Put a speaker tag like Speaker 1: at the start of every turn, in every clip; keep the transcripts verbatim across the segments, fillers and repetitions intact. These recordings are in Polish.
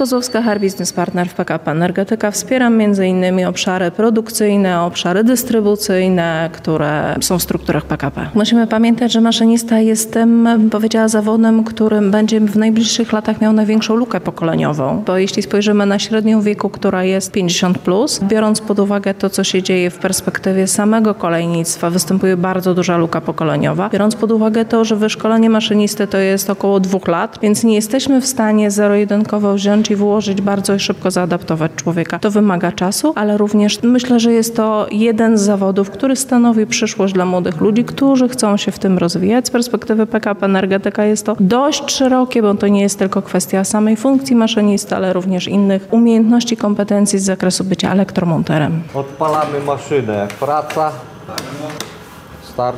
Speaker 1: Kozłowska, Her Business Partner w P K P Energetyka. Wspieram między innymi obszary produkcyjne, obszary dystrybucyjne, które są w strukturach P K P. Musimy pamiętać, że maszynista jest tym, bym powiedziała, zawodem, którym będzie w najbliższych latach miał największą lukę pokoleniową, bo jeśli spojrzymy na średnią wieku, która jest pięćdziesiąt plus, biorąc pod uwagę to, co się dzieje w perspektywie samego kolejnictwa, występuje bardzo duża luka pokoleniowa. Biorąc pod uwagę to, że wyszkolenie maszynisty to jest około dwóch lat, więc nie jesteśmy w stanie zero-jedynkowo wziąć i wyłożyć bardzo i szybko zaadaptować człowieka. To wymaga czasu, ale również myślę, że jest to jeden z zawodów, który stanowi przyszłość dla młodych ludzi, którzy chcą się w tym rozwijać. Z perspektywy P K P Energetyka jest to dość szerokie, bo to nie jest tylko kwestia samej funkcji maszynisty, ale również innych umiejętności, kompetencji z zakresu bycia elektromonterem.
Speaker 2: Odpalamy maszynę. Praca. Start.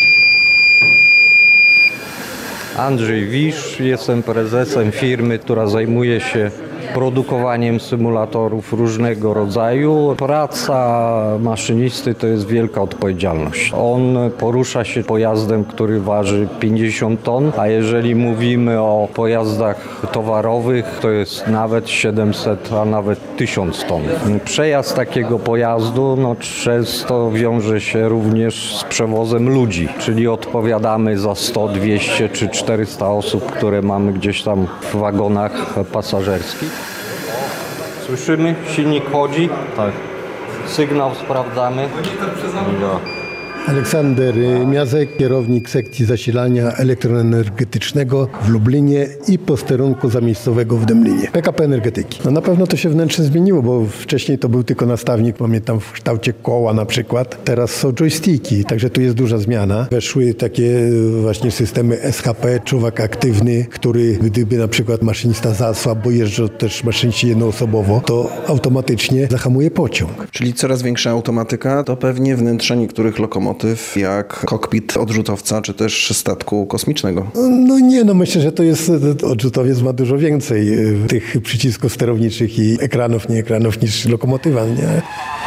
Speaker 2: Andrzej Wisz, jestem prezesem firmy, która zajmuje się produkowaniem symulatorów różnego rodzaju. Praca maszynisty to jest wielka odpowiedzialność. On porusza się pojazdem, który waży pięćdziesiąt ton, a jeżeli mówimy o pojazdach towarowych, to jest nawet siedemset, a nawet tysiąc ton. Przejazd takiego pojazdu no, często wiąże się również z przewozem ludzi, czyli odpowiadamy za sto, dwieście czy czterysta osób, które mamy gdzieś tam w wagonach pasażerskich. Słyszymy? Silnik chodzi? Tak. Sygnał sprawdzamy. No.
Speaker 3: Aleksander Miazek, kierownik sekcji zasilania elektroenergetycznego w Lublinie i posterunku zamiejscowego w Dęblinie. P K P Energetyki. No na pewno to się wnętrze zmieniło, bo wcześniej to był tylko nastawnik, pamiętam w kształcie koła na przykład. Teraz są joysticki, także tu jest duża zmiana. Weszły takie właśnie systemy S H P, czuwak aktywny, który gdyby na przykład maszynista zasłabł, bo jeżdżą też maszyniści jednoosobowo, to automatycznie zahamuje pociąg.
Speaker 4: Czyli coraz większa automatyka, to pewnie wnętrze niektórych lokomotyw, jak kokpit odrzutowca, czy też statku kosmicznego.
Speaker 3: No nie, no myślę, że to jest, odrzutowiec ma dużo więcej tych przycisków sterowniczych i ekranów, nie ekranów niż lokomotywa, nie?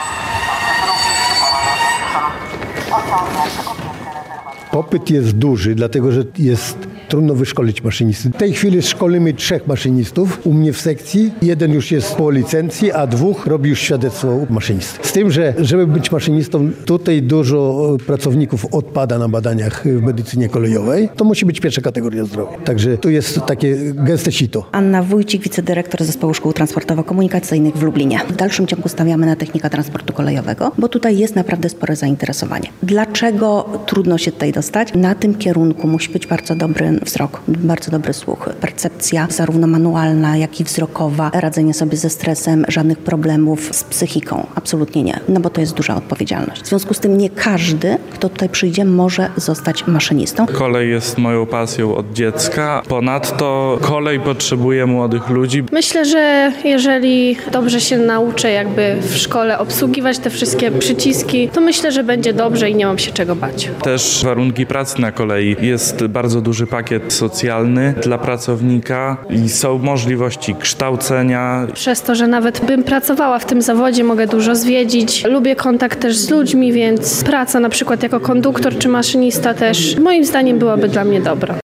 Speaker 3: Popyt jest duży, dlatego że jest trudno wyszkolić maszynisty. W tej chwili szkolimy trzech maszynistów u mnie w sekcji. Jeden już jest po licencji, a dwóch robi już świadectwo maszynisty. Z tym, że żeby być maszynistą, tutaj dużo pracowników odpada na badaniach w medycynie kolejowej. To musi być pierwsza kategoria zdrowia. Także tu jest takie gęste sito.
Speaker 5: Anna Wójcik, wicedyrektor Zespołu Szkół Transportowo-Komunikacyjnych w Lublinie. W dalszym ciągu stawiamy na technika transportu kolejowego, bo tutaj jest naprawdę spore zainteresowanie. Dlaczego trudno się tutaj dostać? Na tym kierunku musi być bardzo dobry wzrok, bardzo dobry słuch, percepcja zarówno manualna, jak i wzrokowa, radzenie sobie ze stresem, żadnych problemów z psychiką. Absolutnie nie, no bo to jest duża odpowiedzialność. W związku z tym nie każdy, kto tutaj przyjdzie, może zostać maszynistą.
Speaker 6: Kolej jest moją pasją od dziecka. Ponadto kolej potrzebuje młodych ludzi.
Speaker 7: Myślę, że jeżeli dobrze się nauczę jakby w szkole obsługiwać te wszystkie przyciski, to myślę, że będzie dobrze i nie mam się czego bać.
Speaker 6: Też warunki pracy na kolei. Jest bardzo duży pakiet socjalny dla pracownika i są możliwości kształcenia.
Speaker 7: Przez to, że nawet bym pracowała w tym zawodzie, mogę dużo zwiedzić. Lubię kontakt też z ludźmi, więc praca na przykład jako konduktor czy maszynista też moim zdaniem byłaby dla mnie dobra.